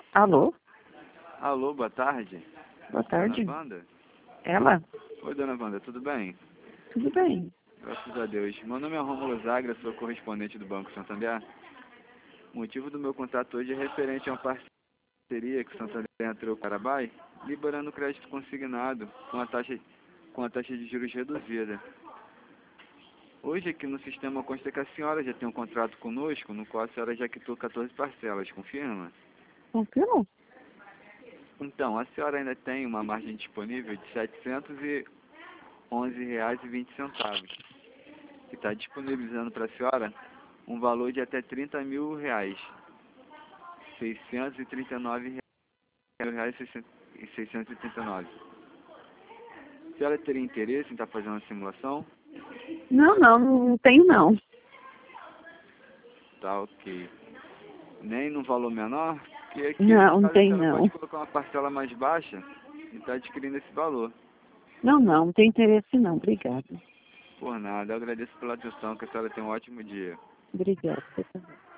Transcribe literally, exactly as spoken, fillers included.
Alô? Alô, boa tarde. Boa tarde. Dona Wanda? Ela? Oi, Dona Wanda, tudo bem? Tudo bem. Graças a Deus. Meu nome é Rômulo Zagra, sou correspondente do Banco Santander. O motivo do meu contato hoje é referente a uma parceria que o Santander entrou com o Parabai, liberando crédito consignado com a taxa, com a taxa de juros reduzida. Hoje aqui no sistema consta que a senhora já tem um contrato conosco, no qual a senhora já quitou quatorze parcelas, confirma? Confirmou? Então, a senhora ainda tem uma margem disponível de setecentos e onze reais e vinte centavos, que está disponibilizando para a senhora um valor de até trinta mil reais, seiscentos e trinta e nove reais e seiscentos e trinta e nove. A senhora teria interesse em estar fazendo uma simulação? Não, não, não tenho não. Tá, ok. Nem num valor menor? Porque aqui, Não, no não caso, a tem senhora não. pode colocar uma parcela mais baixa e está adquirindo esse valor. Não, não, não tem interesse não. Obrigada. Por nada, eu agradeço pela atenção, que a senhora tenha um ótimo dia. Obrigada. Você também.